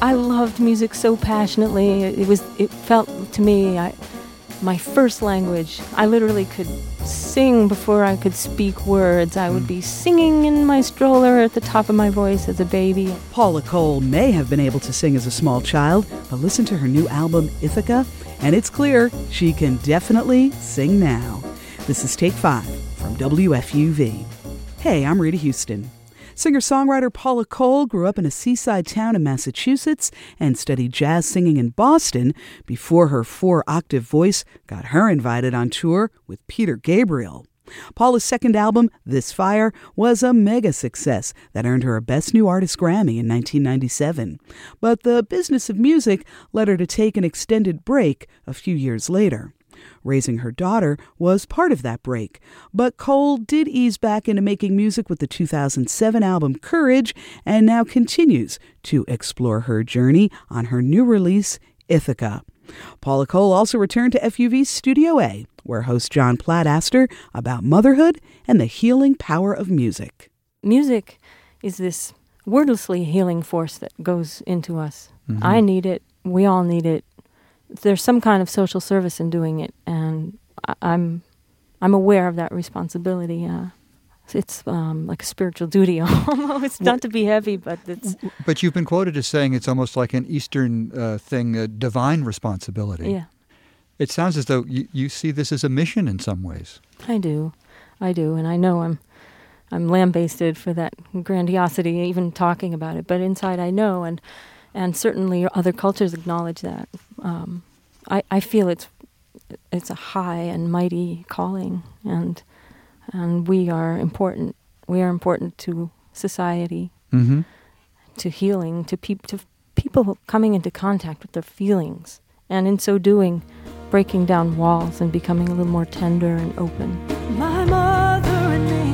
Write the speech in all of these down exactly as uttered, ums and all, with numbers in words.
I loved music so passionately. It was. It felt to me I, my first language. I literally could sing before I could speak words. I would be singing in my stroller at the top of my voice as a baby. Paula Cole may have been able to sing as a small child, but listen to her new album, Ithaca, and it's clear she can definitely sing now. This is Take Five from W F U V. Hey, I'm Rita Houston. Singer-songwriter Paula Cole grew up in a seaside town in Massachusetts and studied jazz singing in Boston before her four-octave voice got her invited on tour with Peter Gabriel. Paula's second album, This Fire, was a mega success that earned her a Best New Artist Grammy in nineteen ninety-seven. But the business of music led her to take an extended break a few years later. Raising her daughter was part of that break, but Cole did ease back into making music with the two thousand seven album Courage and now continues to explore her journey on her new release, Ithaca. Paula Cole also returned to F U V's Studio A, where host John Platt asked her about motherhood and the healing power of music. Music is this wordlessly healing force that goes into us. Mm-hmm. I need it. We all need it. There's some kind of social service in doing it, and I'm I'm aware of that responsibility. Uh, it's um, like a spiritual duty almost, not to be heavy, but it's... But you've been quoted as saying it's almost like an Eastern uh, thing, a divine responsibility. Yeah. It sounds as though you, you see this as a mission in some ways. I do. I do, and I know I'm I'm lambasted for that grandiosity, even talking about it, but inside I know, and And certainly other cultures acknowledge that. Um, I, I feel it's it's a high and mighty calling, and and we are important. We are important to society, mm-hmm. to healing, to, peop- to people coming into contact with their feelings, and in so doing, breaking down walls and becoming a little more tender and open. My mother and me,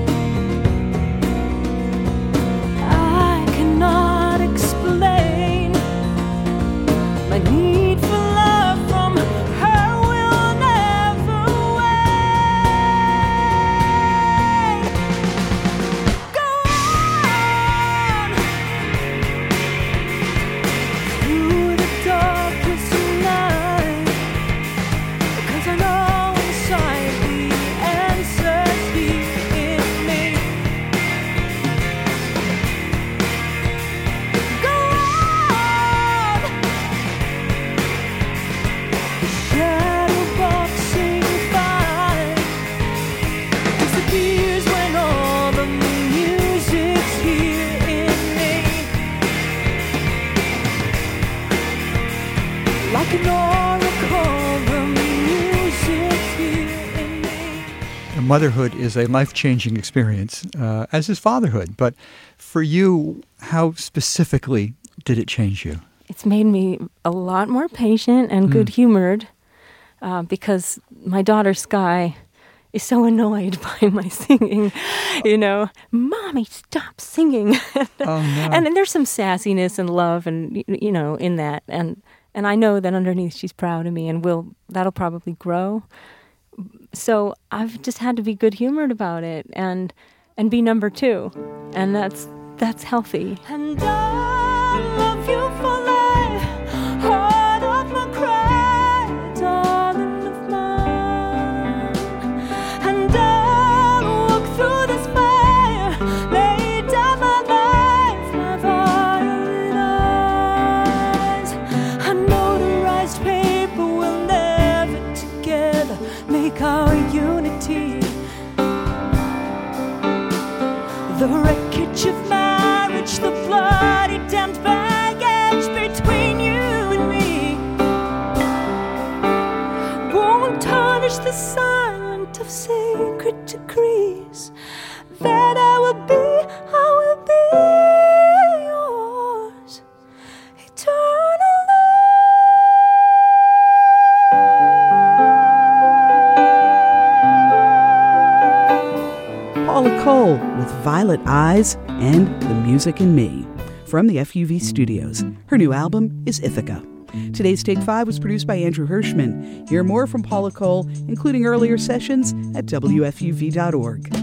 I cannot explain. My need for love from her will never wane. Go on through the darkest night, because I know inside the answer's here in me. Go on. Shadow boxing fight disappears when all the music's here in me. Like an oracle, the music's here in me. Motherhood is a life-changing experience, uh, as is fatherhood. But for you, how specifically did it change you? It's made me a lot more patient and good-humored uh, because my daughter, Sky, is so annoyed by my singing. You know, Mommy, stop singing. Oh, no. And, and there's some sassiness and love and, y- you know, in that. And and I know that underneath she's proud of me, and will that'll probably grow. So I've just had to be good-humored about it and and be number two. And that's that's healthy. And I love you for life, heart of my cry, darling of mine. And I'll walk through this fire, lay down my life, my violet eyes. I notarized paper will never together make our unity. The wreckage of marriage, the bloody damned baggage between you and me won't tarnish the silent of sacred decrees that I will be, I will be yours eternally. Paula Cole with Violet Eyes and The Music in Me from the F U V studios. Her new album is Ithaca. Today's Take Five was produced by Andrew Hirschman. Hear more from Paula Cole, including earlier sessions, at W F U V dot org.